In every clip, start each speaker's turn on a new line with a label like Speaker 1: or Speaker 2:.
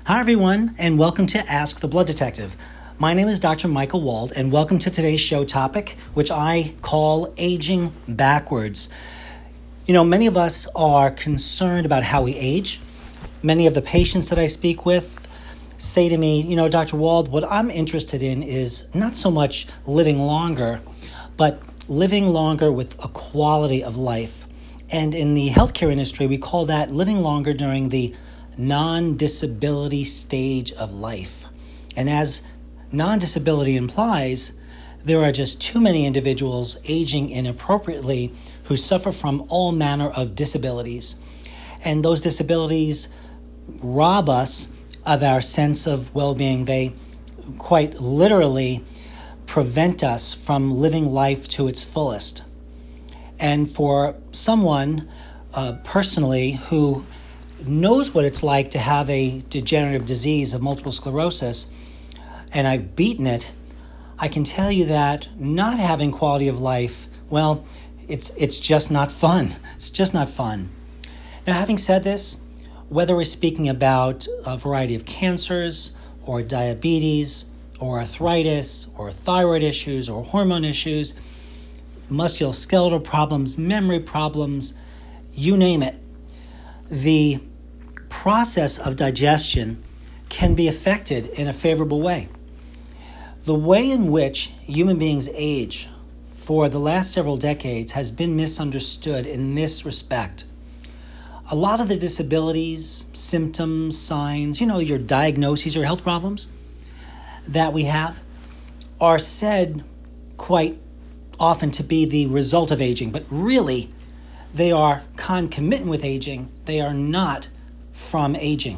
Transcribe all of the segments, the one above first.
Speaker 1: Hi, everyone, and welcome to Ask the Blood Detective. My name is Dr. Michael Wald, and welcome to today's show topic, which I call Aging Backwards. You know, many of us are concerned about how we age. Many of the patients that I speak with say to me, you know, Dr. Wald, what I'm interested in is not so much living longer, but living longer with a quality of life. And in the healthcare industry, we call that living longer during the non-disability stage of life. And as non-disability implies, there are just too many individuals aging inappropriately who suffer from all manner of disabilities. And those disabilities rob us of our sense of well-being. They quite literally prevent us from living life to its fullest. And for someone personally who knows what it's like to have a degenerative disease of multiple sclerosis, and I've beaten it, I can tell you that not having quality of life, well, it's just not fun. It's just not fun. Now, having said this, whether we're speaking about a variety of cancers or diabetes or arthritis or thyroid issues or hormone issues, musculoskeletal problems, memory problems, you name it, the process of digestion can be affected in a favorable way. The way in which human beings age for the last several decades has been misunderstood in this respect. A lot of the disabilities, symptoms, signs, your diagnoses or health problems that we have are said quite often to be the result of aging, but really they are concomitant with aging. They are not from aging.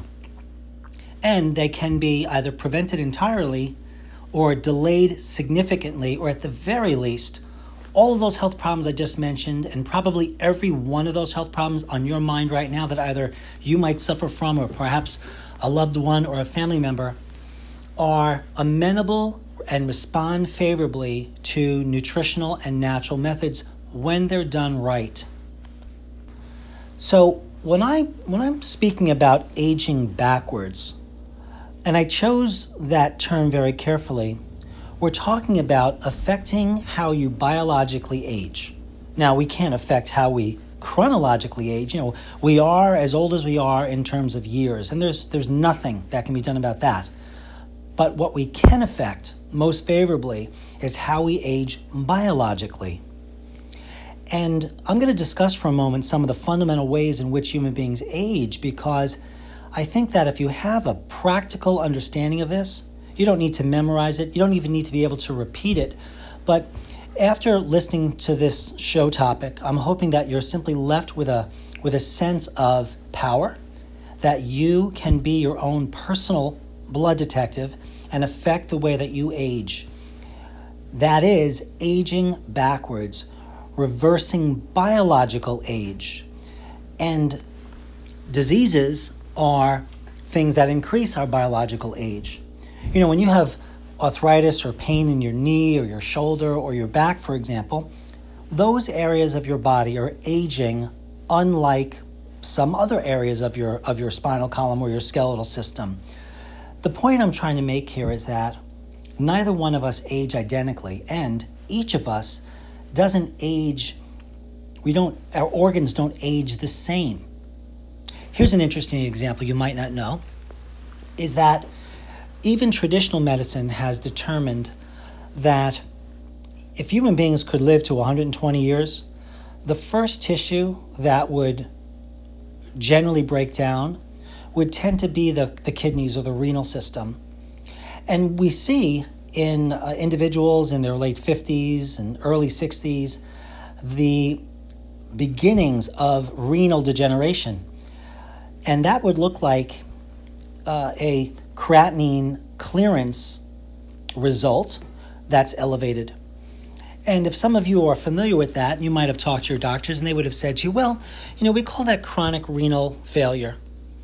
Speaker 1: And they can be either prevented entirely or delayed significantly, or at the very least, all of those health problems I just mentioned, and probably every one of those health problems on your mind right now that either you might suffer from or perhaps a loved one or a family member, are amenable and respond favorably to nutritional and natural methods when they're done right. So when I'm speaking about aging backwards, and I chose that term very carefully, we're talking about affecting how you biologically age. Now, we can't affect how we chronologically age. We are as old as we are in terms of years, and there's nothing that can be done about that. But what we can affect most favorably is how we age biologically. And I'm going to discuss for a moment some of the fundamental ways in which human beings age, because I think that if you have a practical understanding of this, you don't need to memorize it. You don't even need to be able to repeat it. But after listening to this show topic, I'm hoping that you're simply left with a sense of power, that you can be your own personal blood detective and affect the way that you age. That is aging backwards, reversing biological age. And diseases are things that increase our biological age. When you have arthritis or pain in your knee or your shoulder or your back, for example, those areas of your body are aging unlike some other areas of your spinal column or your skeletal system. The point I'm trying to make here is that neither one of us age identically, and each of us doesn't age, our organs don't age the same. Here's an interesting example you might not know, is that even traditional medicine has determined that if human beings could live to 120 years, the first tissue that would generally break down would tend to be the kidneys or the renal system. And we see in individuals in their late 50s and early 60s, the beginnings of renal degeneration. And that would look like a creatinine clearance result that's elevated. And if some of you are familiar with that, you might have talked to your doctors and they would have said to you, well, we call that chronic renal failure.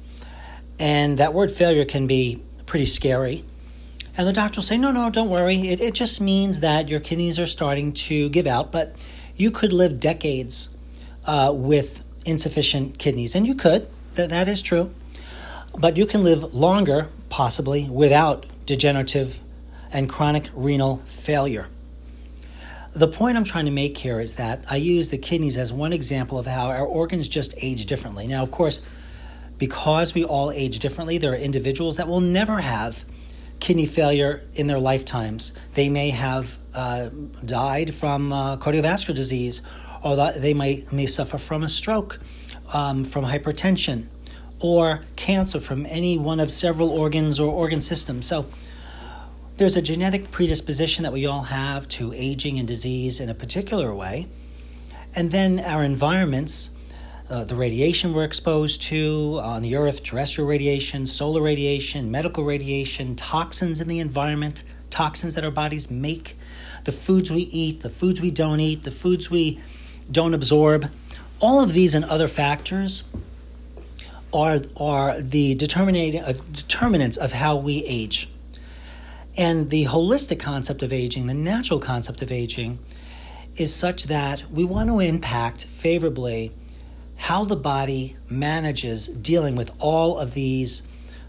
Speaker 1: And that word failure can be pretty scary. And the doctor will say, no, don't worry. It just means that your kidneys are starting to give out, but you could live decades with insufficient kidneys. And you could. That is true. but you can live longer, possibly, without degenerative and chronic renal failure. The point I'm trying to make here is that I use the kidneys as one example of how our organs just age differently. Now, of course, because we all age differently, there are individuals that will never have kidney failure in their lifetimes. They may have died from cardiovascular disease, or they may suffer from a stroke, from hypertension, or cancer from any one of several organs or organ systems. So there's a genetic predisposition that we all have to aging and disease in a particular way. And then our environments, the radiation we're exposed to on the earth, terrestrial radiation, solar radiation, medical radiation, toxins in the environment, toxins that our bodies make, the foods we eat, the foods we don't eat, the foods we don't absorb, all of these and other factors are the determinants of how we age. And the holistic concept of aging, the natural concept of aging, is such that we want to impact favorably how the body manages dealing with all of these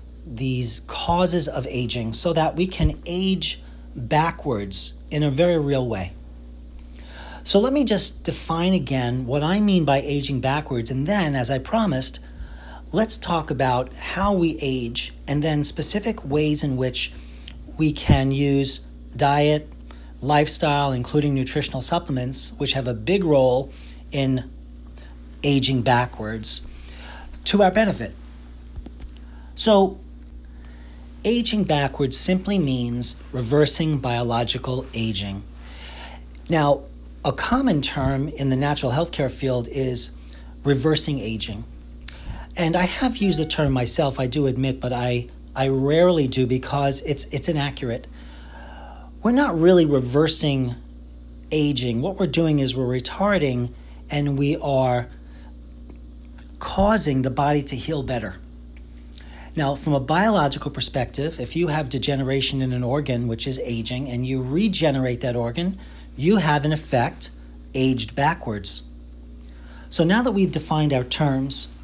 Speaker 1: causes of aging so that we can age backwards in a very real way. So let me just define again what I mean by aging backwards, and then, as I promised, let's talk about how we age and then specific ways in which we can use diet, lifestyle, including nutritional supplements, which have a big role in aging backwards, to our benefit. So, aging backwards simply means reversing biological aging. Now, a common term in the natural healthcare field is reversing aging. And I have used the term myself, I do admit, but I rarely do because it's inaccurate. We're not really reversing aging. What we're doing is we're retarding and we are causing the body to heal better. Now, from a biological perspective, if you have degeneration in an organ, which is aging, and you regenerate that organ, you have, in effect, aged backwards. So now that we've defined our terms,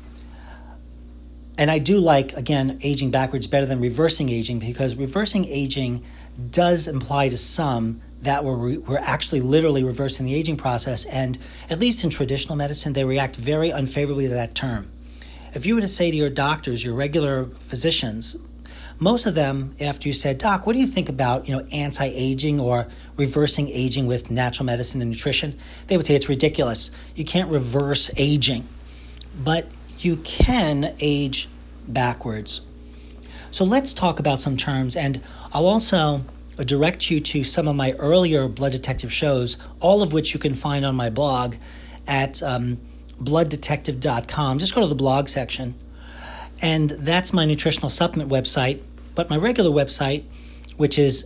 Speaker 1: and I do like, again, aging backwards better than reversing aging, because reversing aging does imply to some that we're actually literally reversing the aging process, and at least in traditional medicine, they react very unfavorably to that term. If you were to say to your doctors, your regular physicians, most of them, after you said, "Doc, what do you think about anti-aging or reversing aging with natural medicine and nutrition?" They would say it's ridiculous. You can't reverse aging, but you can age backwards. So let's talk about some terms, and I'll also direct you to some of my earlier Blood Detective shows, all of which you can find on my blog at blooddetective.com. Just go to the blog section, and that's my nutritional supplement website. But my regular website, which is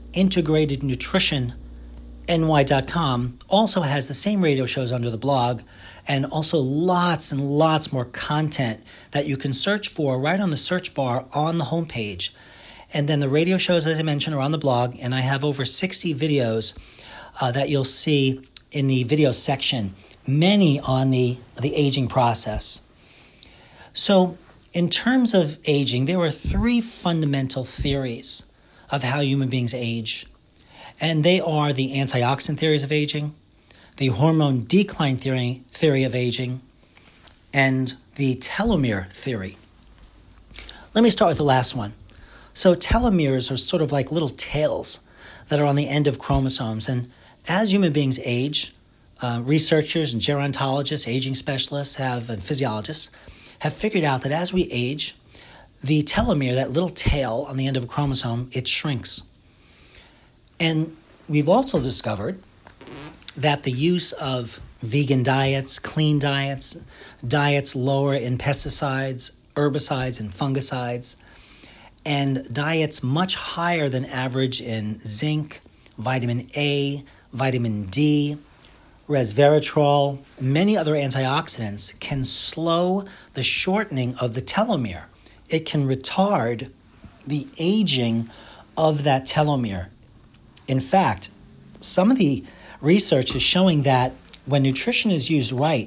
Speaker 1: integratednutritionny.com, also has the same radio shows under the blog, and also lots and lots more content that you can search for right on the search bar on the homepage. And then the radio shows, as I mentioned, are on the blog, and I have over 60 videos that you'll see in the video section, many on the aging process. So in terms of aging, there are three fundamental theories of how human beings age, and they are the antioxidant theories of aging, the hormone decline theory of aging, and the telomere theory. Let me start with the last one. So telomeres are sort of like little tails that are on the end of chromosomes. And as human beings age, researchers and gerontologists, aging specialists and physiologists have figured out that as we age, the telomere, that little tail on the end of a chromosome, it shrinks. And we've also discovered that the use of vegan diets, clean diets, diets lower in pesticides, herbicides, and fungicides, and diets much higher than average in zinc, vitamin A, vitamin D, resveratrol, many other antioxidants can slow the shortening of the telomere. It can retard the aging of that telomere. In fact, some of the research is showing that when nutrition is used right,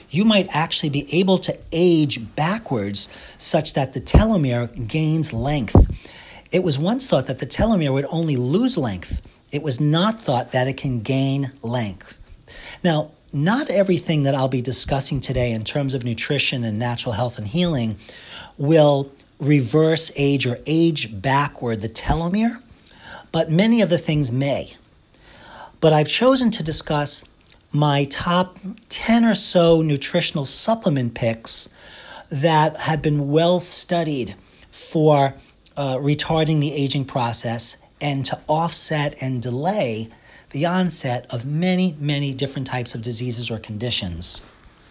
Speaker 1: you might actually be able to age backwards such that the telomere gains length. It was once thought that the telomere would only lose length. It was not thought that it can gain length. Now, not everything that I'll be discussing today in terms of nutrition and natural health and healing will reverse age or age backward the telomere, but many of the things may. But I've chosen to discuss my top 10 or so nutritional supplement picks that have been well studied for retarding the aging process and to offset and delay the onset of many, many different types of diseases or conditions.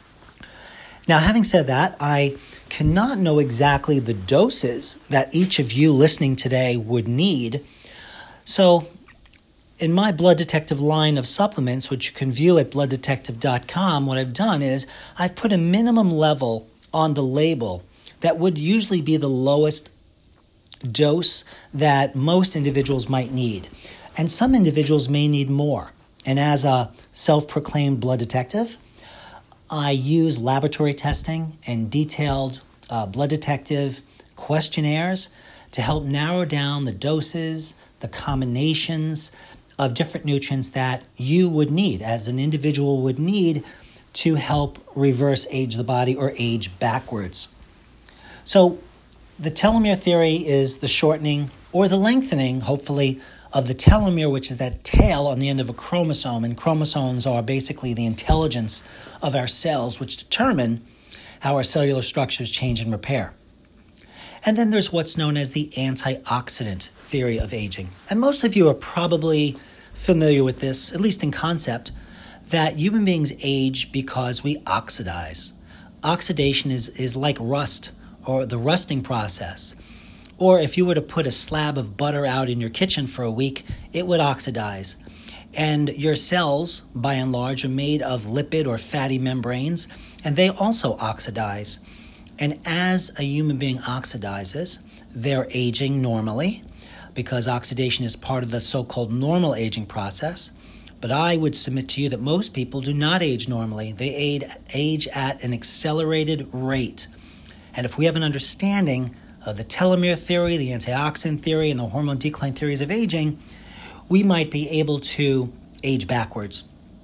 Speaker 1: Now, having said that, I cannot know exactly the doses that each of you listening today would need. So, in my Blood Detective line of supplements, which you can view at blooddetective.com, what I've done is I've put a minimum level on the label that would usually be the lowest dose that most individuals might need. And some individuals may need more. And as a self-proclaimed blood detective, I use laboratory testing and detailed blood detective questionnaires to help narrow down the doses, the combinations of different nutrients that you would need, as an individual would need to help reverse age the body or age backwards. So the telomere theory is the shortening or the lengthening, hopefully, of the telomere, which is that tail on the end of a chromosome. And chromosomes are basically the intelligence of our cells, which determine how our cellular structures change and repair. And then there's what's known as the antioxidant theory of aging. And most of you are probably familiar with this, at least in concept, that human beings age because we oxidize. Oxidation is like rust, or the rusting process. Or if you were to put a slab of butter out in your kitchen for a week, it would oxidize. And your cells, by and large, are made of lipid or fatty membranes, and they also oxidize. And as a human being oxidizes, they're aging normally, because oxidation is part of the so-called normal aging process. But I would submit to you that most people do not age normally. They age at an accelerated rate. And if we have an understanding of the telomere theory, the antioxidant theory, and the hormone decline theories of aging, we might be able to age backwards.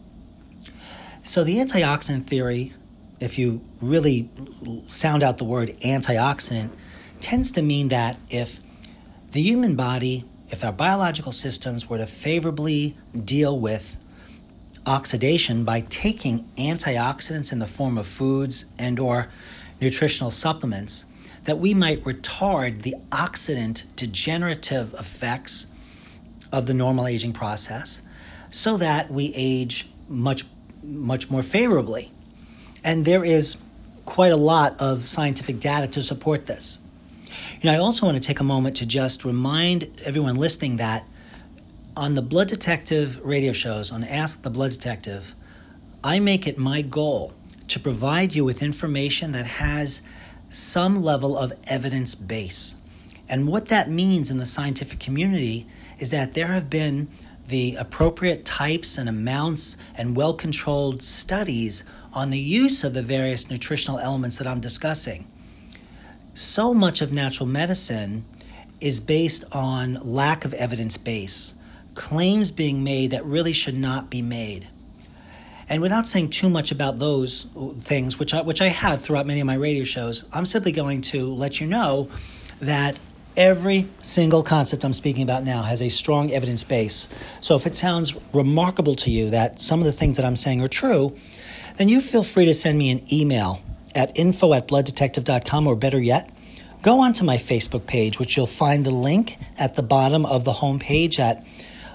Speaker 1: So the antioxidant theory, if you really sound out the word antioxidant, tends to mean that if the human body, if our biological systems were to favorably deal with oxidation by taking antioxidants in the form of foods and or nutritional supplements, that we might retard the oxidant degenerative effects of the normal aging process so that we age much more favorably. And there is quite a lot of scientific data to support this. I also want to take a moment to just remind everyone listening that on the Blood Detective radio shows, on Ask the Blood Detective, I make it my goal to provide you with information that has some level of evidence base. And what that means in the scientific community is that there have been the appropriate types and amounts and well-controlled studies on the use of the various nutritional elements that I'm discussing. So much of natural medicine is based on lack of evidence base, claims being made that really should not be made. And without saying too much about those things, which I have throughout many of my radio shows, I'm simply going to let you know that every single concept I'm speaking about now has a strong evidence base. So if it sounds remarkable to you that some of the things that I'm saying are true, then you feel free to send me an email at info@blooddetective.com, or better yet, go onto my Facebook page, which you'll find the link at the bottom of the homepage at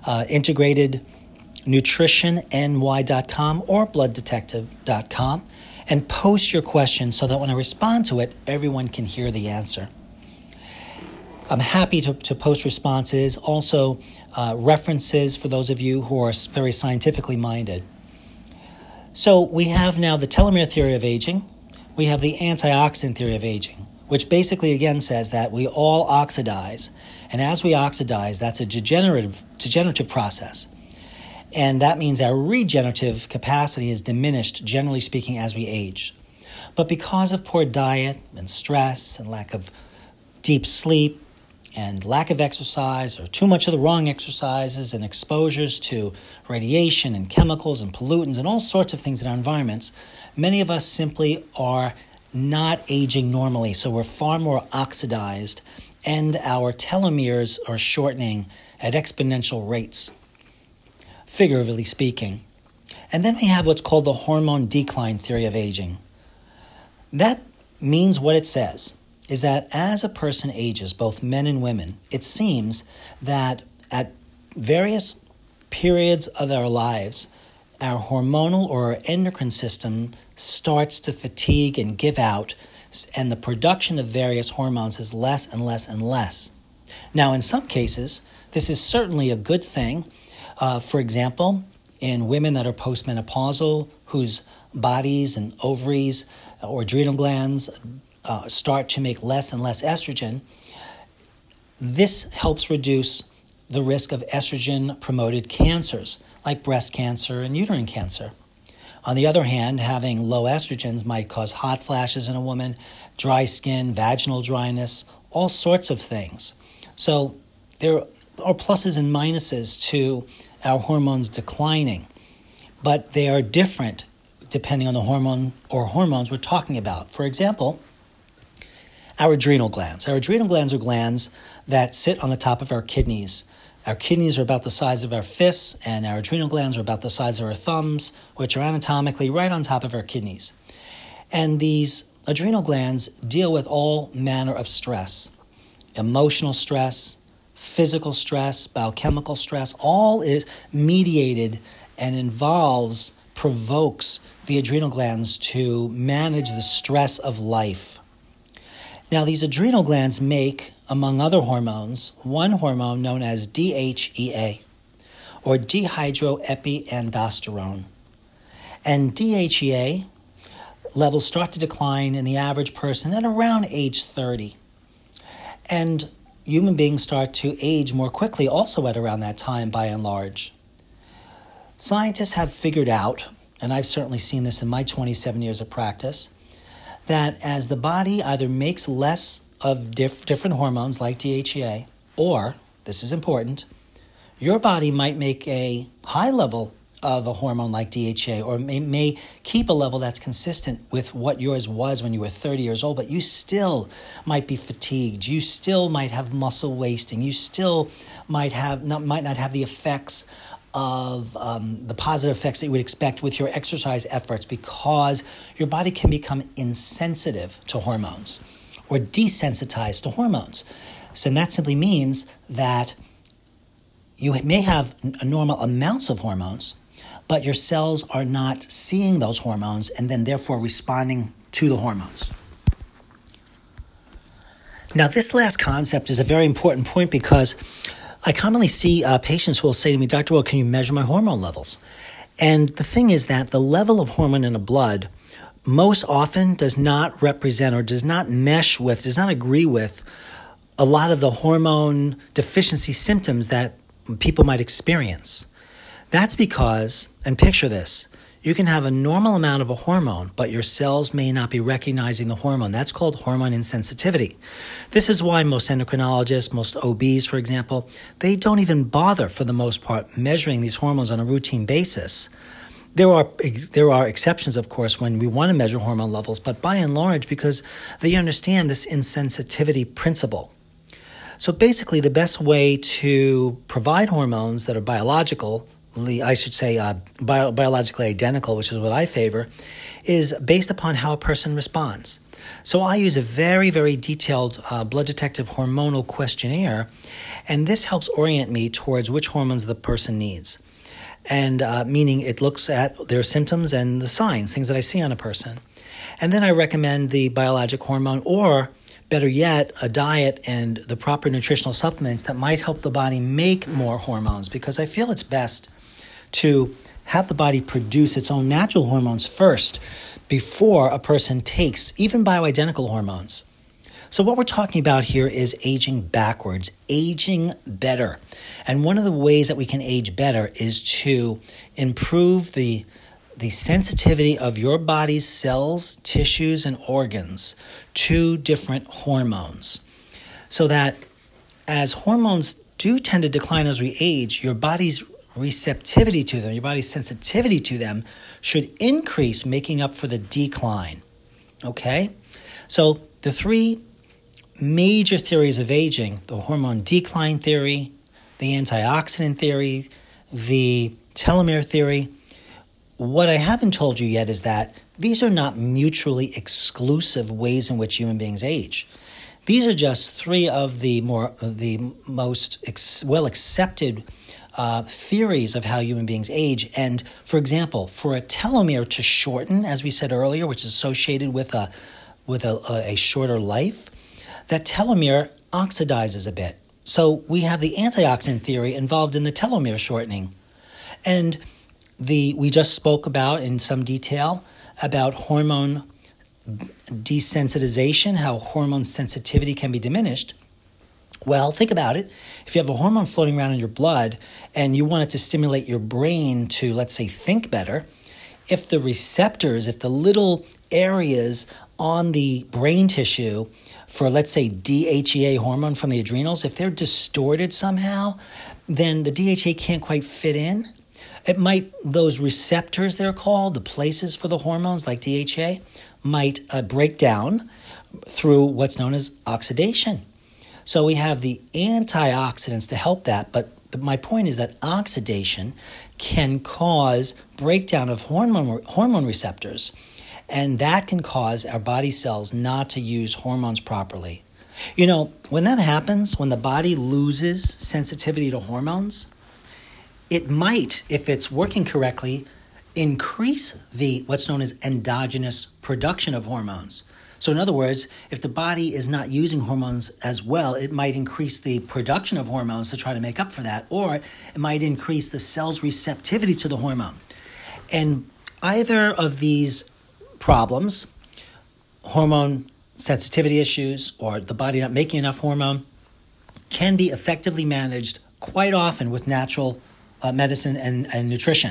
Speaker 1: integratednutritionny.com or blooddetective.com, and post your question so that when I respond to it, everyone can hear the answer. I'm happy to post responses, also references for those of you who are very scientifically minded. So we have now the telomere theory of aging. We have the antioxidant theory of aging, which basically again says that we all oxidize. And as we oxidize, that's a degenerative process. And that means our regenerative capacity is diminished, generally speaking, as we age. But because of poor diet and stress and lack of deep sleep and lack of exercise or too much of the wrong exercises and exposures to radiation and chemicals and pollutants and all sorts of things in our environments, many of us simply are not aging normally. So we're far more oxidized and our telomeres are shortening at exponential rates, figuratively speaking. And then we have what's called the hormone decline theory of aging. That means what it says is that as a person ages, both men and women, it seems that at various periods of our lives, our hormonal or endocrine system starts to fatigue and give out, and the production of various hormones is less and less and less. Now, in some cases, this is certainly a good thing. For example, in women that are postmenopausal, whose bodies and ovaries or adrenal glands start to make less and less estrogen, this helps reduce the risk of estrogen-promoted cancers like breast cancer and uterine cancer. On the other hand, having low estrogens might cause hot flashes in a woman, dry skin, vaginal dryness, all sorts of things. So there are pluses and minuses to our hormones declining, but they are different depending on the hormone or hormones we're talking about. For example, our adrenal glands. Our adrenal glands are glands that sit on the top of our kidneys. Our kidneys are about the size of our fists, and our adrenal glands are about the size of our thumbs, which are anatomically right on top of our kidneys. And these adrenal glands deal with all manner of stress, emotional stress, physical stress, biochemical stress. All is mediated and provokes the adrenal glands to manage the stress of life. Now, these adrenal glands make, among other hormones, one hormone known as DHEA, or dehydroepiandrosterone. And DHEA levels start to decline in the average person at around age 30. And human beings start to age more quickly also at around that time, by and large. Scientists have figured out, and I've certainly seen this in my 27 years of practice, that as the body either makes less of different hormones like DHEA, or, this is important, your body might make a high level of a hormone like DHEA, or may keep a level that's consistent with what yours was when you were 30 years old, but you still might be fatigued. You still might have muscle wasting. You still might not have the effects of the positive effects that you would expect with your exercise efforts, because your body can become insensitive to hormones or desensitized to hormones. So that simply means that you may have normal amounts of hormones, but your cells are not seeing those hormones and then therefore responding to the hormones. Now, this last concept is a very important point because I commonly see patients who will say to me, Dr. Will, can you measure my hormone levels? And the thing is that the level of hormone in the blood most often does not represent or does not mesh with, does not agree with a lot of the hormone deficiency symptoms that people might experience. That's because, and picture this, you can have a normal amount of a hormone, but your cells may not be recognizing the hormone. That's called hormone insensitivity. This is why most endocrinologists, most OBs, for example, they don't even bother, for the most part, measuring these hormones on a routine basis. There are exceptions, of course, when we want to measure hormone levels, but by and large, because they understand this insensitivity principle. So basically, the best way to provide hormones that are biologically identical, which is what I favor, is based upon how a person responds. So I use a very, very detailed blood detective hormonal questionnaire, and this helps orient me towards which hormones the person needs. And meaning it looks at their symptoms and the signs, things that I see on a person. And then I recommend the biologic hormone, or better yet, a diet and the proper nutritional supplements that might help the body make more hormones, because I feel it's best to have the body produce its own natural hormones first before a person takes even bioidentical hormones. So what we're talking about here is aging backwards, aging better. And one of the ways that we can age better is to improve the sensitivity of your body's cells, tissues, and organs to different hormones. So that as hormones do tend to decline as we age, your body's receptivity to them, your body's sensitivity to them should increase, making up for the decline. Okay? So the three major theories of aging, the hormone decline theory, the antioxidant theory, the telomere theory, what I haven't told you yet is that these are not mutually exclusive ways in which human beings age. These are just three of the most well accepted theories of how human beings age. And for example, for a telomere to shorten, as we said earlier, which is associated with a shorter life, that telomere oxidizes a bit. So we have the antioxidant theory involved in the telomere shortening. And we just spoke about in some detail about hormone desensitization, how hormone sensitivity can be diminished. Well, think about it. If you have a hormone floating around in your blood and you want it to stimulate your brain to, let's say, think better, if the receptors, if the little areas on the brain tissue for, let's say, DHEA hormone from the adrenals, if they're distorted somehow, then the DHEA can't quite fit in. Those receptors, they're called, the places for the hormones like DHEA, might break down through what's known as oxidation. So we have the antioxidants to help that, but my point is that oxidation can cause breakdown of hormone receptors, and that can cause our body cells not to use hormones properly. You know, when that happens, when the body loses sensitivity to hormones, it might, if it's working correctly, increase the what's known as endogenous production of hormones. So in other words, if the body is not using hormones as well, it might increase the production of hormones to try to make up for that, or it might increase the cell's receptivity to the hormone. And either of these problems, hormone sensitivity issues or the body not making enough hormone, can be effectively managed quite often with natural medicine and nutrition.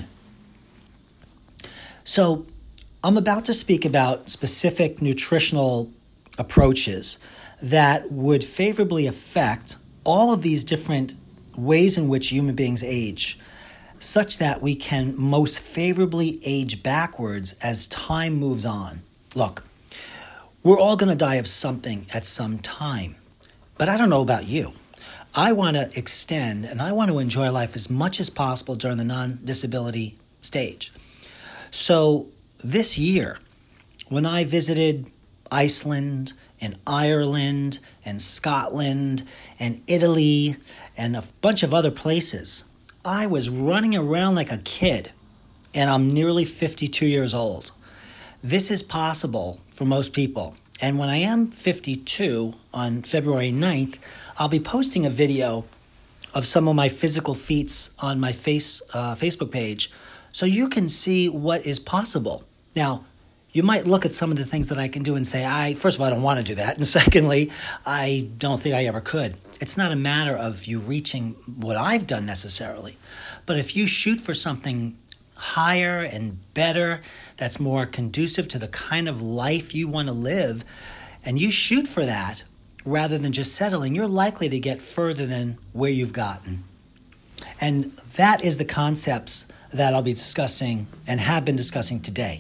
Speaker 1: So I'm about to speak about specific nutritional approaches that would favorably affect all of these different ways in which human beings age, such that we can most favorably age backwards as time moves on. Look, we're all going to die of something at some time, but I don't know about you. I want to extend and I want to enjoy life as much as possible during the non-disability stage. So this year, when I visited Iceland and Ireland and Scotland and Italy and a bunch of other places, I was running around like a kid, and I'm nearly 52 years old. This is possible for most people. And when I am 52 on February 9th, I'll be posting a video of some of my physical feats on my Facebook page so you can see what is possible. Now, you might look at some of the things that I can do and say, first of all, I don't want to do that. And secondly, I don't think I ever could. It's not a matter of you reaching what I've done necessarily. But if you shoot for something higher and better, that's more conducive to the kind of life you want to live, and you shoot for that rather than just settling, you're likely to get further than where you've gotten. And that is the concepts that I'll be discussing and have been discussing today.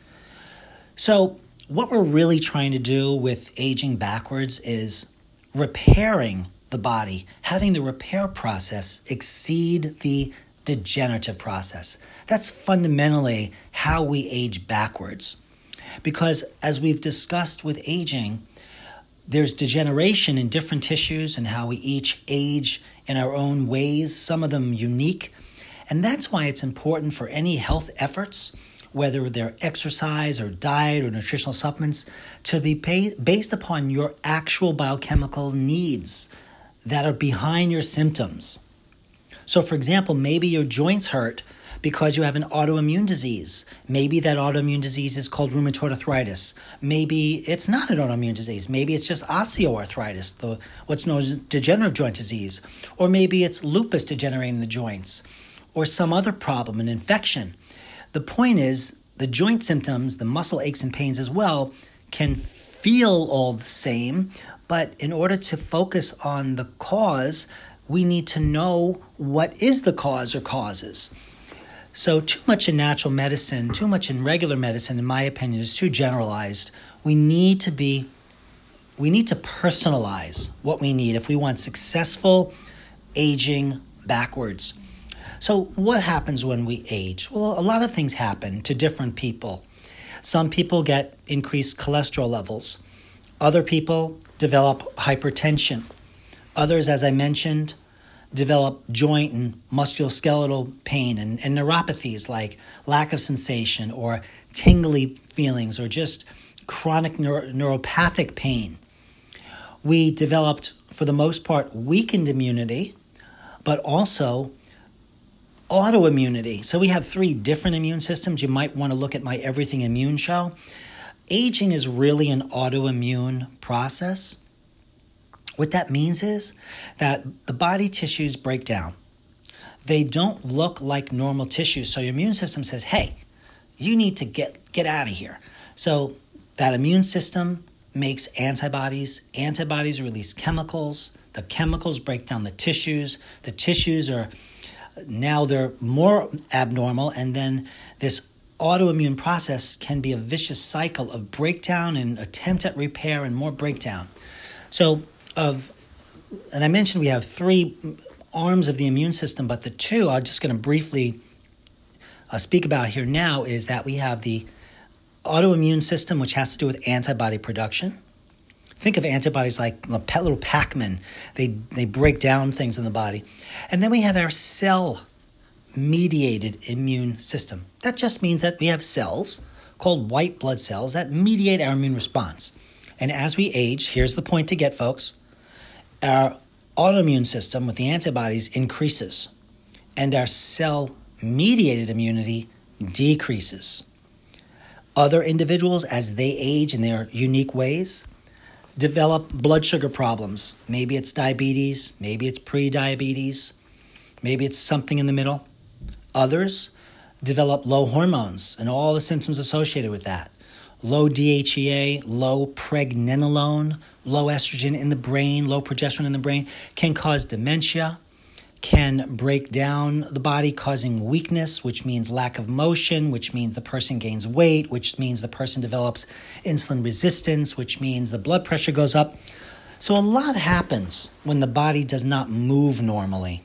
Speaker 1: So what we're really trying to do with aging backwards is repairing the body, having the repair process exceed the degenerative process. That's fundamentally how we age backwards. Because as we've discussed with aging, there's degeneration in different tissues and how we each age in our own ways, some of them unique. And that's why it's important for any health efforts, whether they're exercise or diet or nutritional supplements, to be based upon your actual biochemical needs that are behind your symptoms. So, for example, maybe your joints hurt because you have an autoimmune disease. Maybe that autoimmune disease is called rheumatoid arthritis. Maybe it's not an autoimmune disease. Maybe it's just osteoarthritis, what's known as degenerative joint disease. Or maybe it's lupus degenerating the joints, or some other problem, an infection. The point is, the joint symptoms, the muscle aches and pains as well, can feel all the same, but in order to focus on the cause, we need to know what is the cause or causes. So too much in natural medicine, too much in regular medicine, in my opinion, is too generalized. We need to personalize what we need if we want successful aging backwards. So what happens when we age? Well, a lot of things happen to different people. Some people get increased cholesterol levels. Other people develop hypertension. Others, as I mentioned, develop joint and musculoskeletal pain and neuropathies like lack of sensation or tingly feelings or just chronic neuropathic pain. We developed, for the most part, weakened immunity, but also autoimmunity. So we have 3 different immune systems. You might want to look at my Everything Immune show. Aging is really an autoimmune process. What that means is that the body tissues break down. They don't look like normal tissues. So your immune system says, hey, you need to get out of here. So that immune system makes antibodies. Antibodies release chemicals. The chemicals break down the tissues. The tissues are now they're more abnormal. And then this autoimmune process can be a vicious cycle of breakdown and attempt at repair and more breakdown. And I mentioned we have 3 arms of the immune system, but the 2 I'm just going to briefly speak about here now is that we have the autoimmune system, which has to do with antibody production. Think of antibodies like little Pac-Man. They break down things in the body. And then we have our cell-mediated immune system. That just means that we have cells called white blood cells that mediate our immune response. And as we age, here's the point to get, folks, our autoimmune system with the antibodies increases, and our cell-mediated immunity decreases. Other individuals, as they age in their unique ways, develop blood sugar problems. Maybe it's diabetes, maybe it's pre-diabetes, maybe it's something in the middle. Others develop low hormones and all the symptoms associated with that. Low DHEA, low pregnenolone, low estrogen in the brain, low progesterone in the brain can cause dementia, can break down the body, causing weakness, which means lack of motion, which means the person gains weight, which means the person develops insulin resistance, which means the blood pressure goes up. So a lot happens when the body does not move normally.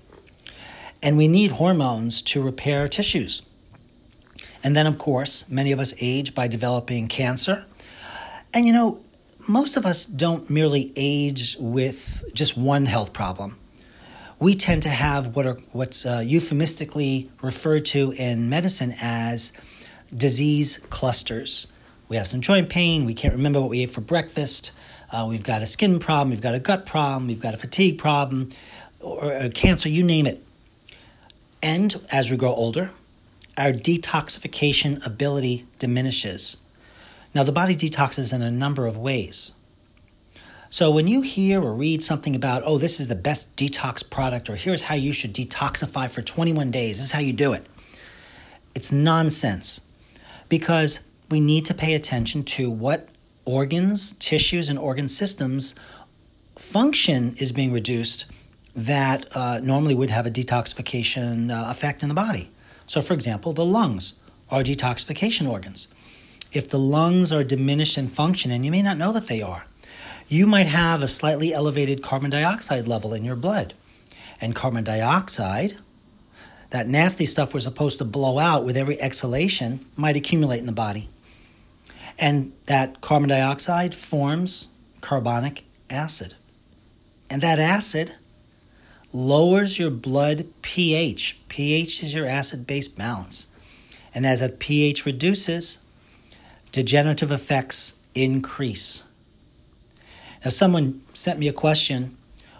Speaker 1: And we need hormones to repair tissues. And then, of course, many of us age by developing cancer. And, most of us don't merely age with just one health problem. We tend to have what's euphemistically referred to in medicine as disease clusters. We have some joint pain. We can't remember what we ate for breakfast. We've got a skin problem. We've got a gut problem. We've got a fatigue problem or a cancer, you name it. And as we grow older, our detoxification ability diminishes. Now, the body detoxes in a number of ways. So when you hear or read something about, this is the best detox product, or here's how you should detoxify for 21 days, this is how you do it, it's nonsense. Because we need to pay attention to what organs, tissues, and organ systems function is being reduced that normally would have a detoxification effect in the body. So, for example, the lungs are detoxification organs. If the lungs are diminished in function, and you may not know that they are, you might have a slightly elevated carbon dioxide level in your blood. And carbon dioxide, that nasty stuff we're supposed to blow out with every exhalation, might accumulate in the body. And that carbon dioxide forms carbonic acid. And that acid lowers your blood pH. pH is your acid-base balance. And as that pH reduces, degenerative effects increase. Now, someone sent me a question.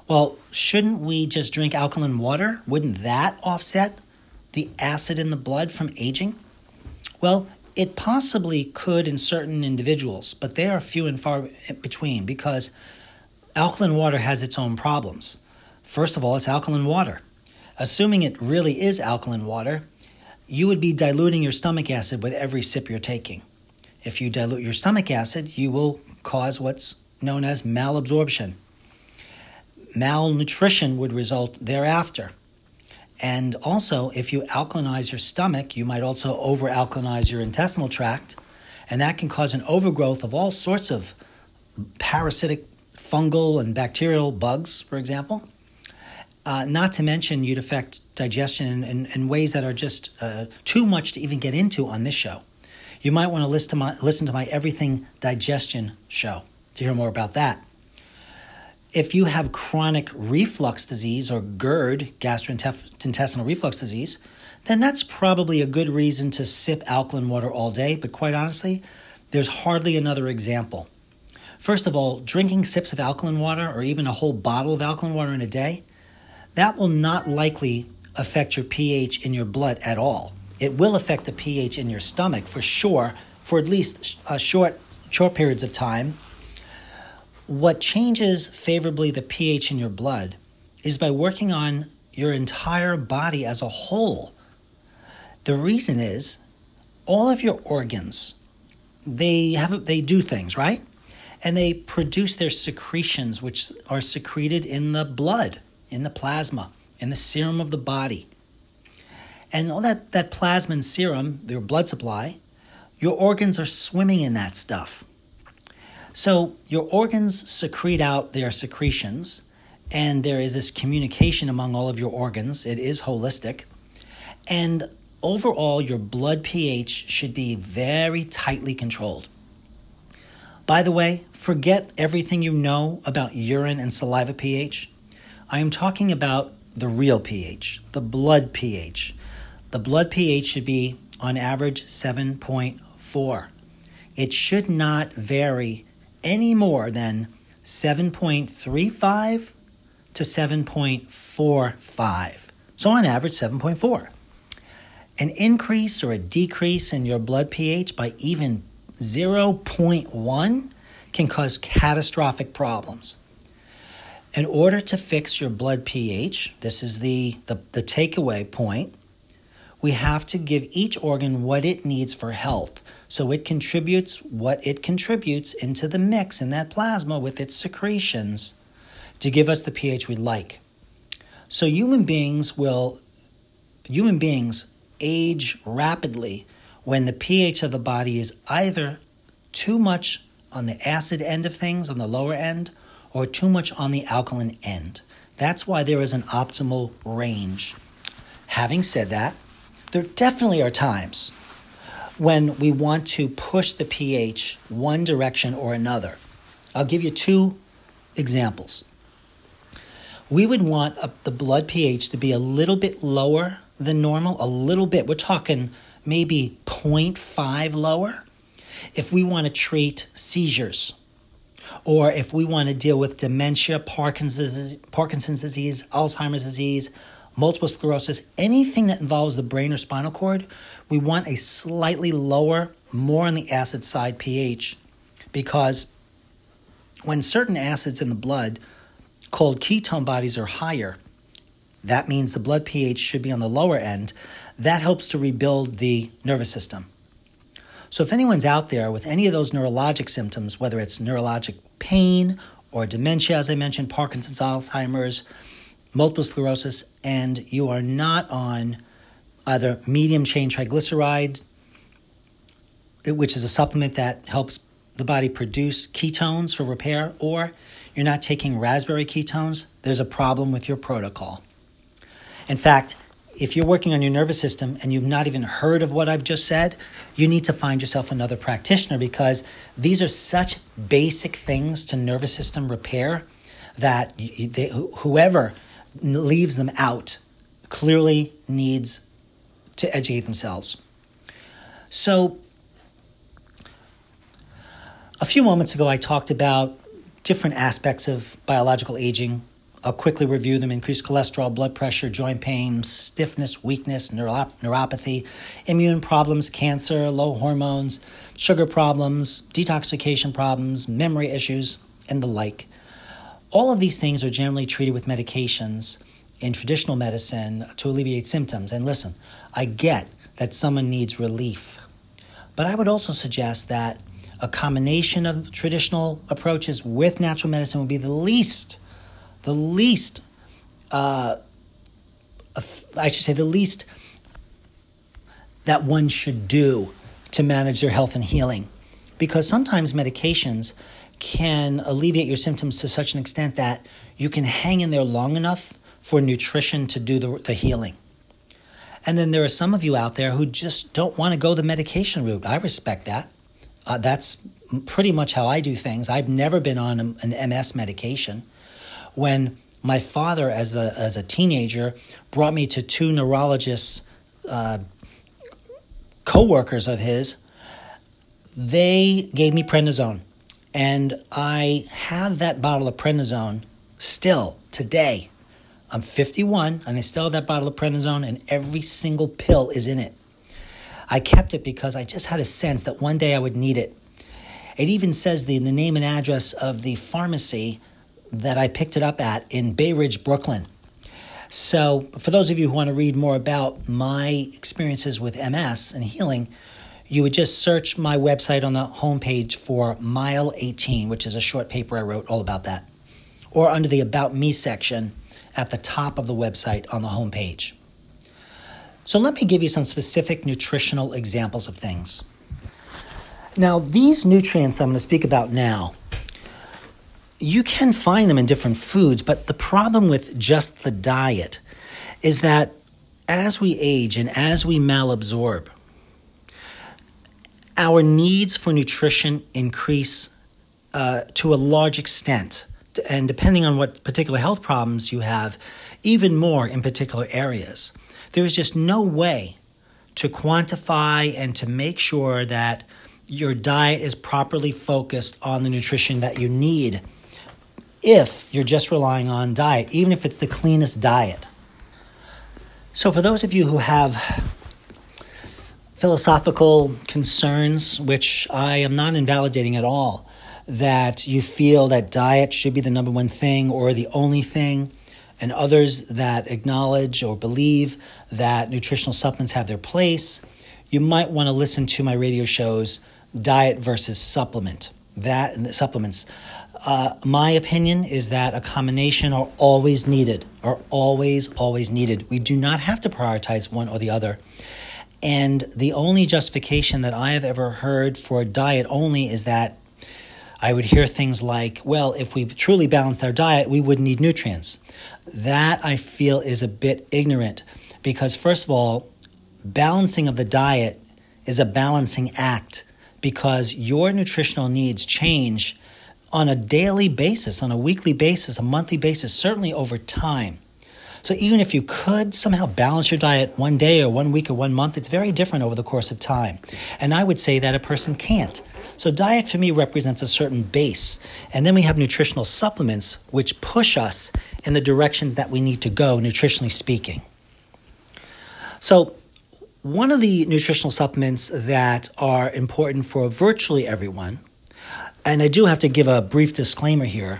Speaker 1: Well, shouldn't we just drink alkaline water? Wouldn't that offset the acid in the blood from aging? Well, it possibly could in certain individuals, but they are few and far between because alkaline water has its own problems. First of all, it's alkaline water. Assuming it really is alkaline water, you would be diluting your stomach acid with every sip you're taking. If you dilute your stomach acid, you will cause what's known as malabsorption. Malnutrition would result thereafter. And also, if you alkalinize your stomach, you might also over-alkalinize your intestinal tract, and that can cause an overgrowth of all sorts of parasitic, fungal, and bacterial bugs, for example. Not to mention, you'd affect digestion in ways that are just too much to even get into on this show. You might want to listen to my Everything Digestion show to hear more about that. If you have chronic reflux disease or GERD, gastrointestinal reflux disease, then that's probably a good reason to sip alkaline water all day. But quite honestly, there's hardly another example. First of all, drinking sips of alkaline water or even a whole bottle of alkaline water in a day, that will not likely affect your pH in your blood at all. It will affect the pH in your stomach for sure, for at least short periods of time. What changes favorably the pH in your blood is by working on your entire body as a whole. The reason is all of your organs, they do things, right? And they produce their secretions, which are secreted in the blood, in the plasma, in the serum of the body. And all that plasma and serum, your blood supply, your organs are swimming in that stuff. So your organs secrete out their secretions, and there is this communication among all of your organs. It is holistic. And overall, your blood pH should be very tightly controlled. By the way, forget everything you know about urine and saliva pH. I am talking about the real pH, the blood pH. The blood pH should be, on average, 7.4. It should not vary any more than 7.35 to 7.45. So on average, 7.4. An increase or a decrease in your blood pH by even 0.1 can cause catastrophic problems. In order to fix your blood pH, this is the takeaway point, we have to give each organ what it needs for health. So it contributes what it contributes into the mix in that plasma with its secretions to give us the pH we like. So human beings age rapidly when the pH of the body is either too much on the acid end of things, on the lower end, or too much on the alkaline end. That's why there is an optimal range. Having said that, there definitely are times when we want to push the pH one direction or another. I'll give you two examples. We would want the blood pH to be a little bit lower than normal, a little bit. We're talking maybe 0.5 lower if we want to treat seizures, or if we want to deal with dementia, Parkinson's disease, Alzheimer's disease, multiple sclerosis, anything that involves the brain or spinal cord, we want a slightly lower, more on the acid side pH, because when certain acids in the blood called ketone bodies are higher, that means the blood pH should be on the lower end. That helps to rebuild the nervous system. So if anyone's out there with any of those neurologic symptoms, whether it's neurologic pain or dementia, as I mentioned, Parkinson's, Alzheimer's, multiple sclerosis, and you are not on either medium chain triglyceride, which is a supplement that helps the body produce ketones for repair, or you're not taking raspberry ketones, there's a problem with your protocol. In fact, if you're working on your nervous system and you've not even heard of what I've just said, you need to find yourself another practitioner, because these are such basic things to nervous system repair that whoever leaves them out clearly needs to educate themselves. So a few moments ago, I talked about different aspects of biological aging, I'll quickly review them: increased cholesterol, blood pressure, joint pain, stiffness, weakness, neuropathy, immune problems, cancer, low hormones, sugar problems, detoxification problems, memory issues, and the like. All of these things are generally treated with medications in traditional medicine to alleviate symptoms. And listen, I get that someone needs relief, but I would also suggest that a combination of traditional approaches with natural medicine would be the least that one should do to manage their health and healing. Because sometimes medications can alleviate your symptoms to such an extent that you can hang in there long enough for nutrition to do the healing. And then there are some of you out there who just don't want to go the medication route. I respect that. That's pretty much how I do things. I've never been on an MS medication. When my father, as a teenager, brought me to two neurologists, co-workers of his, they gave me prednisone. And I have that bottle of prednisone still today. I'm 51, and I still have that bottle of prednisone, and every single pill is in it. I kept it because I just had a sense that one day I would need it. It even says the name and address of the pharmacy that I picked it up at in Bay Ridge, Brooklyn. So for those of you who want to read more about my experiences with MS and healing, you would just search my website on the homepage for Mile 18, which is a short paper I wrote all about that, or under the About Me section at the top of the website on the homepage. So let me give you some specific nutritional examples of things. Now, these nutrients I'm going to speak about now, you can find them in different foods, but the problem with just the diet is that as we age and as we malabsorb, our needs for nutrition increase to a large extent. And depending on what particular health problems you have, even more in particular areas. There is just no way to quantify and to make sure that your diet is properly focused on the nutrition that you need if you're just relying on diet, even if it's the cleanest diet. So for those of you who have philosophical concerns, which I am not invalidating at all, that you feel that diet should be the number one thing or the only thing, and others that acknowledge or believe that nutritional supplements have their place, you might want to listen to my radio shows, Diet versus Supplement. That and the supplements. My opinion is that a combination are always needed, always needed. We do not have to prioritize one or the other. And the only justification that I have ever heard for diet only is that I would hear things like, well, if we truly balanced our diet, we wouldn't need nutrients. That, I feel, is a bit ignorant because, first of all, balancing of the diet is a balancing act because your nutritional needs change on a daily basis, on a weekly basis, a monthly basis, certainly over time. So even if you could somehow balance your diet one day or 1 week or 1 month, it's very different over the course of time. And I would say that a person can't. So diet for me represents a certain base. And then we have nutritional supplements which push us in the directions that we need to go, nutritionally speaking. So one of the nutritional supplements that are important for virtually everyone, and I do have to give a brief disclaimer here,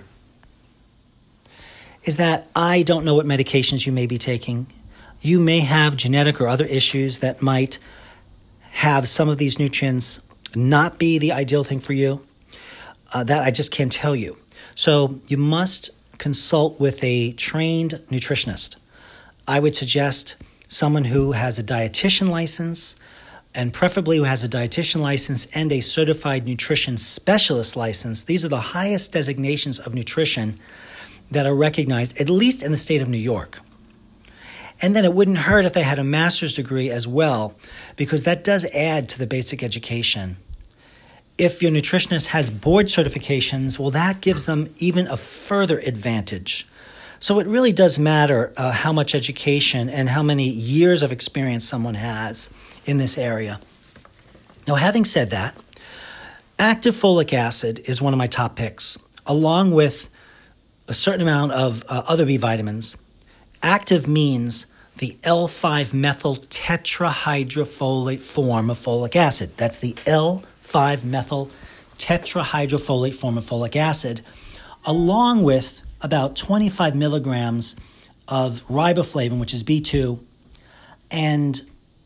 Speaker 1: is that I don't know what medications you may be taking. You may have genetic or other issues that might have some of these nutrients not be the ideal thing for you. That I just can't tell you. So you must consult with a trained nutritionist. I would suggest someone who has a dietitian license, and preferably who has a dietitian license and a certified nutrition specialist license. These are the highest designations of nutrition that are recognized, at least in the state of New York. And then it wouldn't hurt if they had a master's degree as well, because that does add to the basic education. If your nutritionist has board certifications, well, that gives them even a further advantage. So it really does matter how much education and how many years of experience someone has in this area. Now, having said that, active folic acid is one of my top picks, along with a certain amount of other B vitamins. Active means the L5-methyl tetrahydrofolate form of folic acid. That's the L5-methyl tetrahydrofolate form of folic acid, along with about 25 milligrams of riboflavin, which is B2, and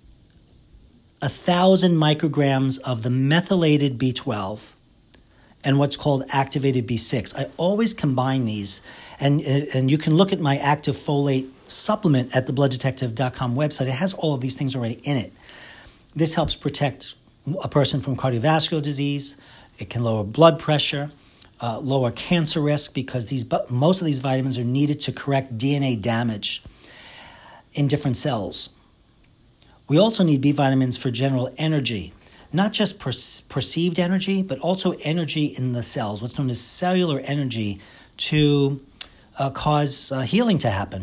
Speaker 1: 1,000 micrograms of the methylated B12 and what's called activated B6. I always combine these, and you can look at my active folate supplement at the blooddetective.com website. It has all of these things already in it. This helps protect a person from cardiovascular disease. It can lower blood pressure, lower cancer risk, because most of these vitamins are needed to correct DNA damage in different cells. We also need B vitamins for general energy, not just perceived energy, but also energy in the cells, what's known as cellular energy, to cause healing to happen.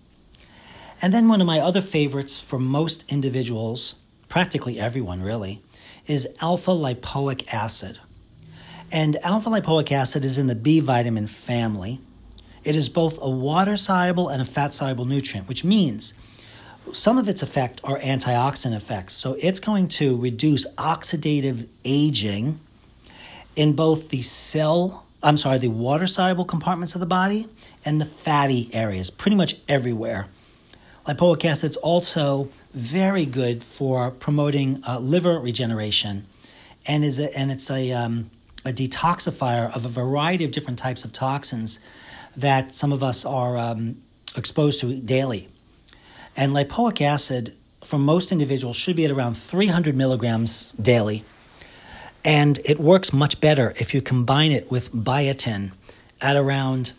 Speaker 1: And then one of my other favorites for most individuals, practically everyone really, is alpha-lipoic acid. And alpha-lipoic acid is in the B vitamin family. It is both a water-soluble and a fat-soluble nutrient, which means some of its effects are antioxidant effects. So it's going to reduce oxidative aging in both the water-soluble compartments of the body and the fatty areas, pretty much everywhere. Lipoic acid is also very good for promoting liver regeneration, and it's a detoxifier of a variety of different types of toxins that some of us are exposed to daily. And lipoic acid, for most individuals, should be at around 300 milligrams daily. And it works much better if you combine it with biotin at around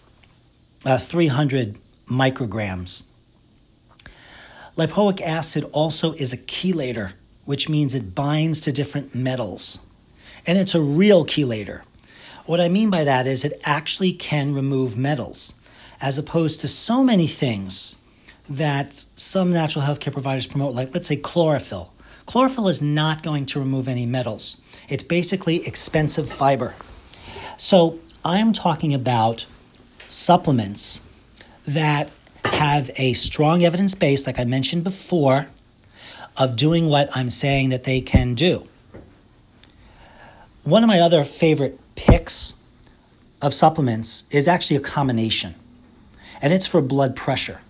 Speaker 1: 300 micrograms. Lipoic acid also is a chelator, which means it binds to different metals. And it's a real chelator. What I mean by that is it actually can remove metals, as opposed to so many things that some natural health care providers promote, like let's say chlorophyll. Chlorophyll is not going to remove any metals. It's basically expensive fiber. So I'm talking about supplements that have a strong evidence base, like I mentioned before, of doing what I'm saying that they can do. One of my other favorite picks of supplements is actually a combination, and it's for blood pressure.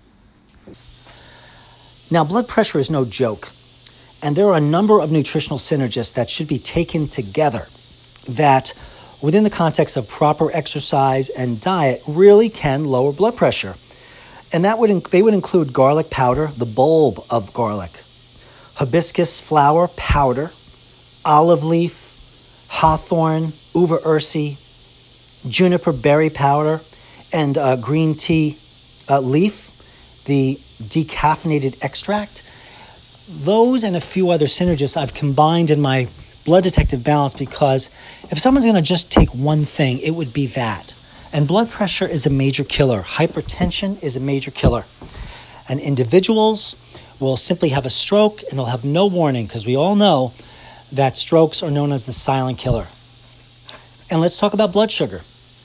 Speaker 1: Now, blood pressure is no joke, and there are a number of nutritional synergists that should be taken together that, within the context of proper exercise and diet, really can lower blood pressure. And they would include garlic powder, the bulb of garlic, hibiscus flower powder, olive leaf, hawthorn, uva ursi, juniper berry powder, and green tea leaf, the decaffeinated extract. Those and a few other synergists I've combined in my Blood Detective Balance, because if someone's going to just take one thing, it would be that. And blood pressure is a major killer. Hypertension is a major killer. And individuals will simply have a stroke and they'll have no warning, because we all know that strokes are known as the silent killer. And let's talk about blood sugar.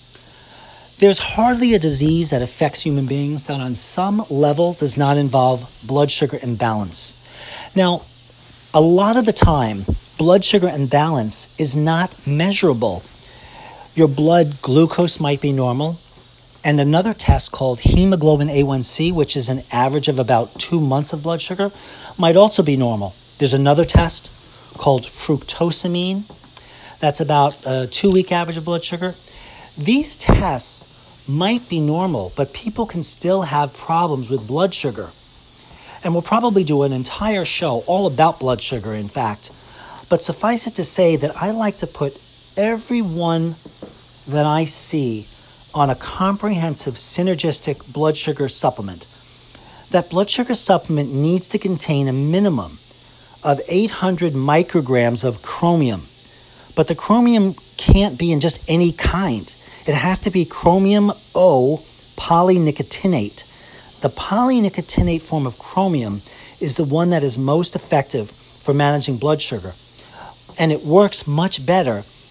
Speaker 1: There's hardly a disease that affects human beings that on some level does not involve blood sugar imbalance. Now, a lot of the time, blood sugar imbalance is not measurable. Your blood glucose might be normal, and another test called hemoglobin A1C, which is an average of about 2 months of blood sugar, might also be normal. There's another test called fructosamine. That's about a 2-week average of blood sugar. These tests might be normal, but people can still have problems with blood sugar. And we'll probably do an entire show all about blood sugar, in fact. But suffice it to say that I like to put everyone that I see on a comprehensive synergistic blood sugar supplement. That blood sugar supplement needs to contain a minimum of 800 micrograms of chromium. But the chromium can't be in just any kind. It has to be chromium O polynicotinate. The polynicotinate form of chromium is the one that is most effective for managing blood sugar. And it works much better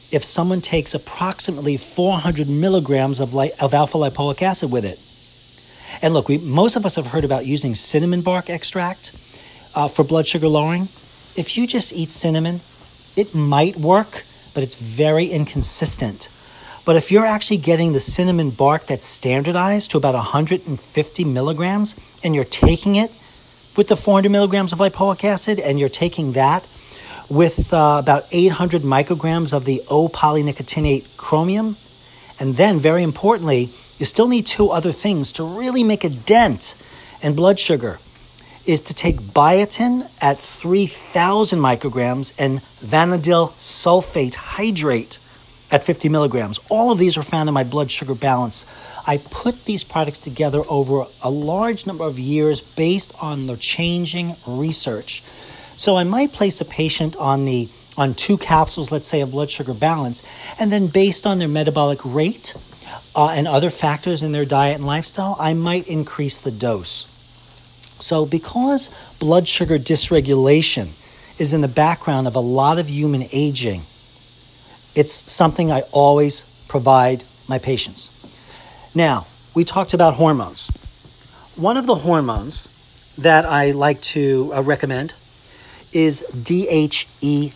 Speaker 1: if someone takes approximately 400 milligrams of alpha-lipoic acid with it. And look, most of us have heard about using cinnamon bark extract for blood sugar lowering. If you just eat cinnamon, it might work, but it's very inconsistent. But if you're actually getting the cinnamon bark that's standardized to about 150 milligrams, and you're taking it with the 400 milligrams of lipoic acid, and you're taking that with about 800 micrograms of the O-polynicotinate chromium, and then, very importantly, you still need two other things to really make a dent in blood sugar, is to take biotin at 3,000 micrograms and vanadyl sulfate hydrate at 50 milligrams. All of these are found in my blood sugar balance. I put these products together over a large number of years based on the changing research. So I might place a patient on 2 capsules, let's say, of blood sugar balance, and then based on their metabolic rate and other factors in their diet and lifestyle, I might increase the dose. So because blood sugar dysregulation is in the background of a lot of human aging, it's something I always provide my patients. Now, we talked about hormones. One of the hormones that I like to recommend is DHEA,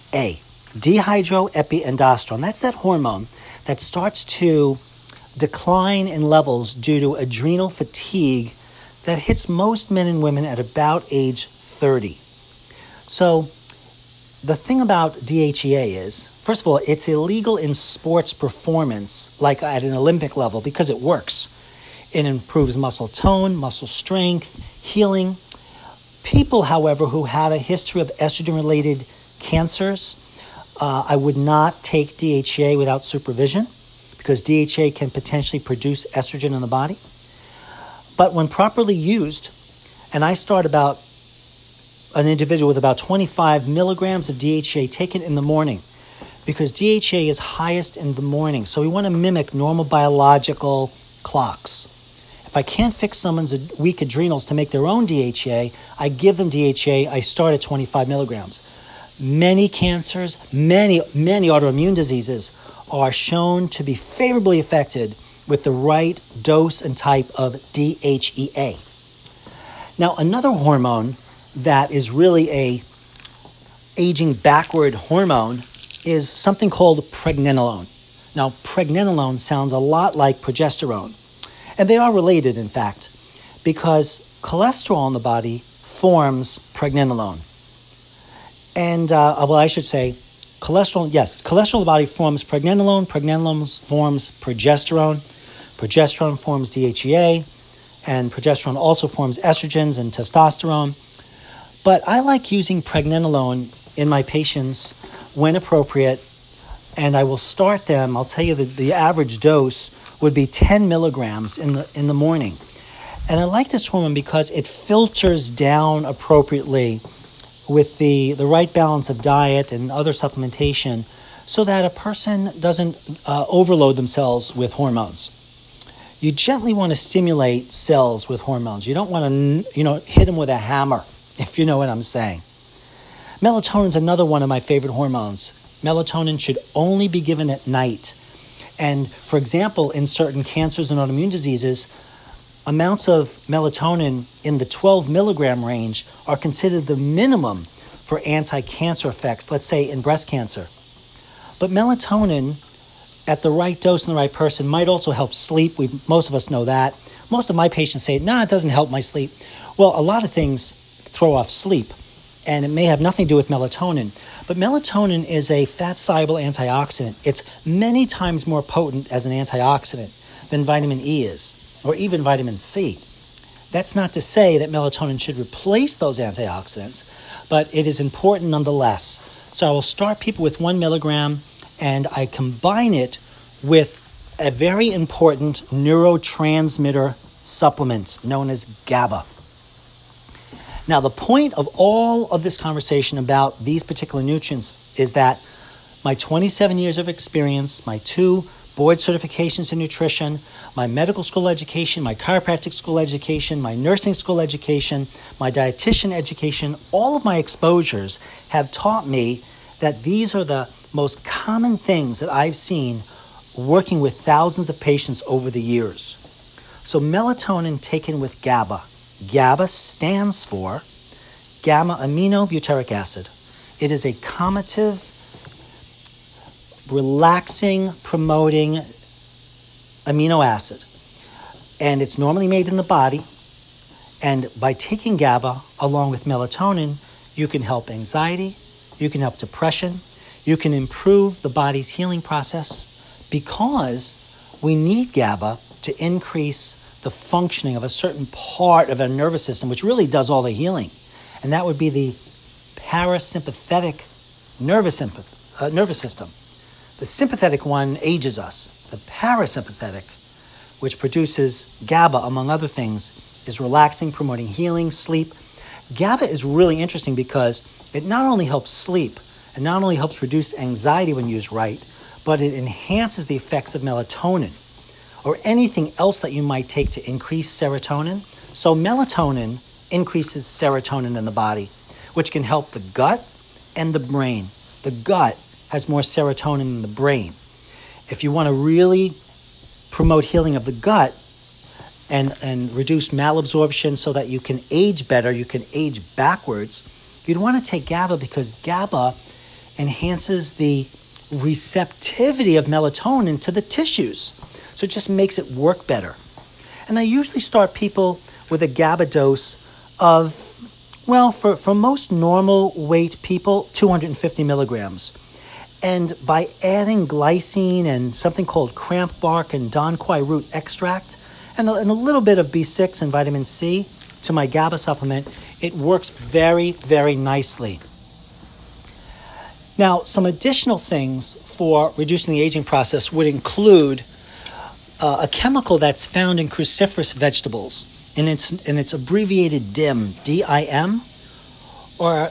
Speaker 1: dehydroepiandrosterone. That's that hormone that starts to decline in levels due to adrenal fatigue that hits most men and women at about age 30. So the thing about DHEA is, first of all, it's illegal in sports performance, like at an Olympic level, because it works. It improves muscle tone, muscle strength, healing. People, however, who have a history of estrogen-related cancers, I would not take DHEA without supervision, because DHEA can potentially produce estrogen in the body. But when properly used, and I start about an individual with about 25 milligrams of DHEA taken in the morning, because DHEA is highest in the morning. So we want to mimic normal biological clocks. If I can't fix someone's weak adrenals to make their own DHEA, I give them DHEA. I start at 25 milligrams. Many cancers, many autoimmune diseases are shown to be favorably affected with the right dose and type of DHEA. Now, another hormone that is really a aging backward hormone is something called pregnenolone. Now, pregnenolone sounds a lot like progesterone, and they are related, in fact, because cholesterol in the body forms pregnenolone. And, cholesterol in the body forms pregnenolone, pregnenolone forms progesterone, progesterone forms DHEA, and progesterone also forms estrogens and testosterone. But I like using pregnenolone in my patients when appropriate, and I will start them. I'll tell you that the average dose would be 10 milligrams in the morning. And I like this hormone because it filters down appropriately with the right balance of diet and other supplementation so that a person doesn't overload themselves with hormones. You gently want to stimulate cells with hormones. You don't want to, hit them with a hammer, if you know what I'm saying. Melatonin is another one of my favorite hormones. Melatonin should only be given at night. And for example, in certain cancers and autoimmune diseases, amounts of melatonin in the 12 milligram range are considered the minimum for anti-cancer effects, let's say in breast cancer. But melatonin at the right dose in the right person might also help sleep. Most of us know that. Most of my patients say, it doesn't help my sleep. Well, a lot of things throw off sleep, and it may have nothing to do with melatonin. But melatonin is a fat-soluble antioxidant. It's many times more potent as an antioxidant than vitamin E is, or even vitamin C. That's not to say that melatonin should replace those antioxidants, but it is important nonetheless. So I will start people with 1 milligram, and I combine it with a very important neurotransmitter supplement known as GABA. Now, the point of all of this conversation about these particular nutrients is that my 27 years of experience, my 2 board certifications in nutrition, my medical school education, my chiropractic school education, my nursing school education, my dietitian education, all of my exposures have taught me that these are the most common things that I've seen working with thousands of patients over the years. So melatonin taken with GABA. GABA stands for gamma-aminobutyric acid. It is a calmative, relaxing, promoting amino acid. And it's normally made in the body. And by taking GABA along with melatonin, you can help anxiety, you can help depression, you can improve the body's healing process because we need GABA to increase the functioning of a certain part of our nervous system, which really does all the healing. And that would be the parasympathetic nervous system. The sympathetic one ages us. The parasympathetic, which produces GABA, among other things, is relaxing, promoting healing, sleep. GABA is really interesting because it not only helps sleep and not only helps reduce anxiety when used right, but it enhances the effects of melatonin or anything else that you might take to increase serotonin. So melatonin increases serotonin in the body, which can help the gut and the brain. The gut has more serotonin than the brain. If you want to really promote healing of the gut and reduce malabsorption so that you can age better, you can age backwards, you'd want to take GABA because GABA enhances the receptivity of melatonin to the tissues. So it just makes it work better. And I usually start people with a GABA dose of, well, for most normal weight people, 250 milligrams. And by adding glycine and something called cramp bark and Don Quai root extract and a little bit of B6 and vitamin C to my GABA supplement, it works very, very nicely. Now, some additional things for reducing the aging process would include a chemical that's found in cruciferous vegetables, and it's abbreviated DIM, D-I-M, or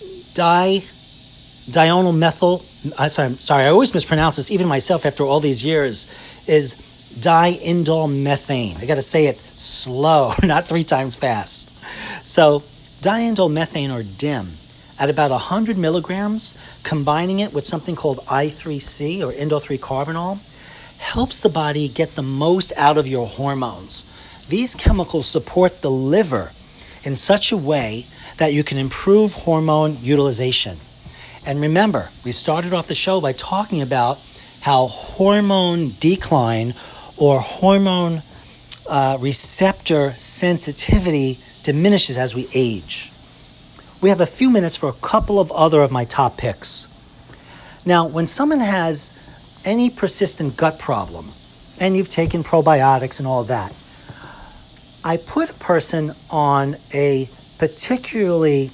Speaker 1: dionyl methyl. Sorry, I always mispronounce this, even myself after all these years, is diindol methane. I got to say it slow, not 3 times fast. So diindol methane, or DIM, at about 100 milligrams, combining it with something called I3C, or indole-3-carbinol, helps the body get the most out of your hormones. These chemicals support the liver in such a way that you can improve hormone utilization. And remember, we started off the show by talking about how hormone decline or hormone receptor sensitivity diminishes as we age. We have a few minutes for a couple of other of my top picks. Now, when someone has any persistent gut problem, and you've taken probiotics and all of that, I put a person on a particularly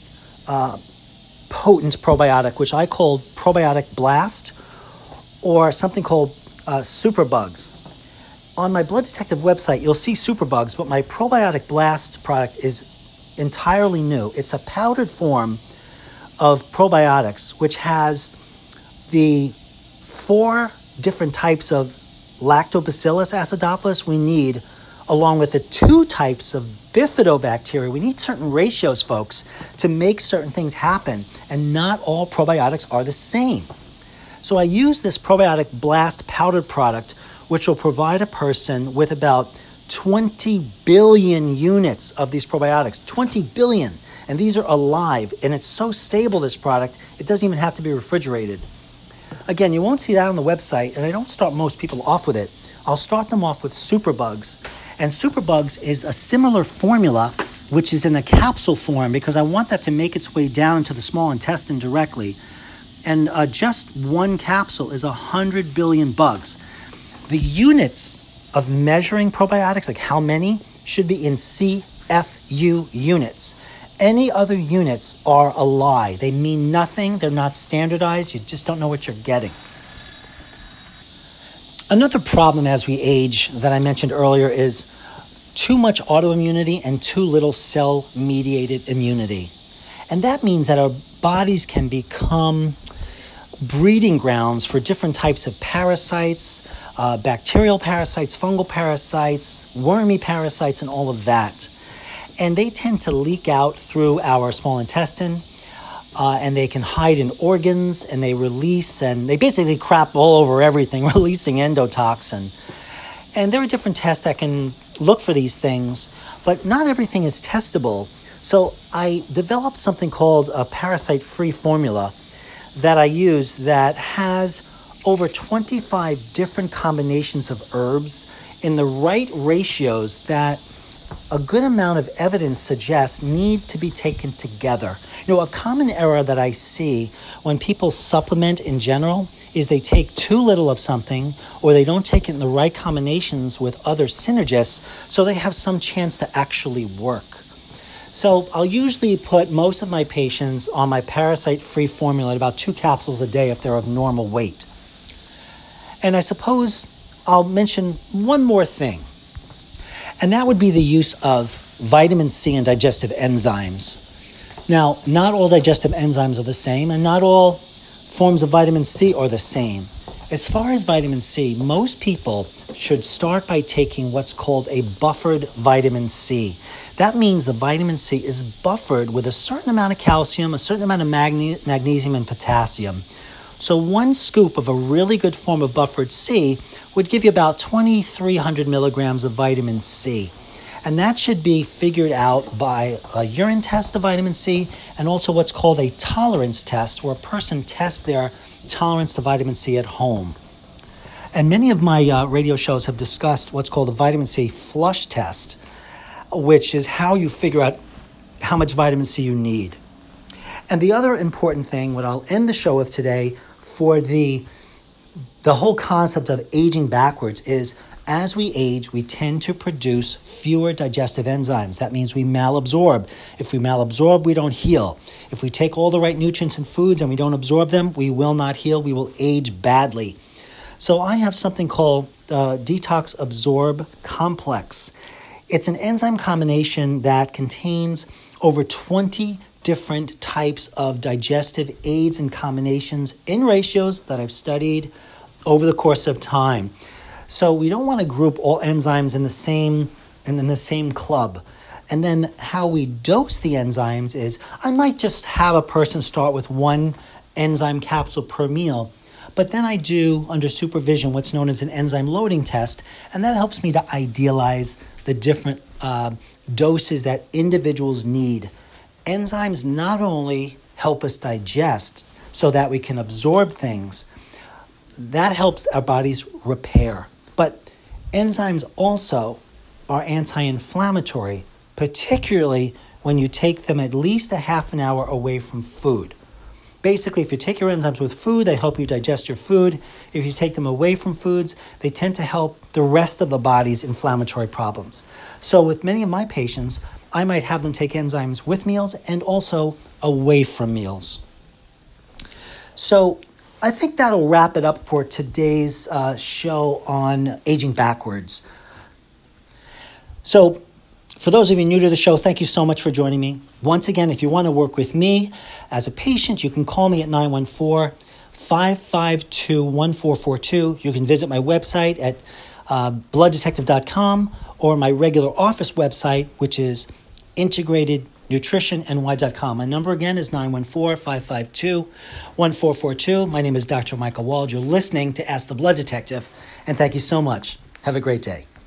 Speaker 1: potent probiotic, which I called Probiotic Blast, or something called Superbugs. On my Blood Detective website, you'll see Superbugs, but my Probiotic Blast product is entirely new. It's a powdered form of probiotics, which has the 4 different types of Lactobacillus acidophilus we need, along with the 2 types of bifidobacteria. We need certain ratios, folks, to make certain things happen, and not all probiotics are the same. So I use this Probiotic Blast powdered product, which will provide a person with about 20 billion units of these probiotics. 20 billion! And these are alive, and it's so stable, this product, it doesn't even have to be refrigerated. Again, you won't see that on the website, and I don't start most people off with it. I'll start them off with Superbugs. And Superbugs is a similar formula, which is in a capsule form, because I want that to make its way down into the small intestine directly. And just 1 capsule is 100 billion bugs. The units of measuring probiotics, like how many, should be in CFU units. Any other units are a lie. They mean nothing. They're not standardized. You just don't know what you're getting. Another problem as we age that I mentioned earlier is too much autoimmunity and too little cell-mediated immunity. And that means that our bodies can become breeding grounds for different types of parasites, bacterial parasites, fungal parasites, wormy parasites, and all of that. And they tend to leak out through our small intestine. and they can hide in organs, and they release, and they basically crap all over everything, releasing endotoxin. And there are different tests that can look for these things, but not everything is testable. So I developed something called a parasite-free formula that I use that has over 25 different combinations of herbs in the right ratios that a good amount of evidence suggests need to be taken together. A common error that I see when people supplement in general is they take too little of something, or they don't take it in the right combinations with other synergists so they have some chance to actually work. So I'll usually put most of my patients on my parasite-free formula at about 2 capsules a day if they're of normal weight. And I suppose I'll mention one more thing, and that would be the use of vitamin C and digestive enzymes. Now, not all digestive enzymes are the same, and not all forms of vitamin C are the same. As far as vitamin C, most people should start by taking what's called a buffered vitamin C. That means the vitamin C is buffered with a certain amount of calcium, a certain amount of magnesium, and potassium. So 1 scoop of a really good form of buffered C would give you about 2,300 milligrams of vitamin C. And that should be figured out by a urine test of vitamin C, and also what's called a tolerance test, where a person tests their tolerance to vitamin C at home. And many of my radio shows have discussed what's called a vitamin C flush test, which is how you figure out how much vitamin C you need. And the other important thing, what I'll end the show with today for the whole concept of aging backwards, is as we age, we tend to produce fewer digestive enzymes. That means we malabsorb. If we malabsorb, we don't heal. If we take all the right nutrients and foods and we don't absorb them, we will not heal. We will age badly. So I have something called Detox Absorb Complex. It's an enzyme combination that contains over 20 different types of digestive aids and combinations in ratios that I've studied over the course of time. So we don't want to group all enzymes in the same club. And then how we dose the enzymes is, I might just have a person start with 1 enzyme capsule per meal, but then I do, under supervision, what's known as an enzyme loading test, and that helps me to idealize the different doses that individuals need. Enzymes not only help us digest so that we can absorb things, that helps our bodies repair. But enzymes also are anti-inflammatory, particularly when you take them at least a half an hour away from food. Basically, if you take your enzymes with food, they help you digest your food. If you take them away from foods, they tend to help the rest of the body's inflammatory problems. So with many of my patients, I might have them take enzymes with meals and also away from meals. So I think that'll wrap it up for today's show on aging backwards. So for those of you new to the show, thank you so much for joining me. Once again, if you want to work with me as a patient, you can call me at 914-552-1442. You can visit my website at blooddetective.com or my regular office website, which is integratednutritionny.com. My number again is 914-552-1442. My name is Dr. Michael Wald. You're listening to Ask the Blood Detective, and thank you so much. Have a great day.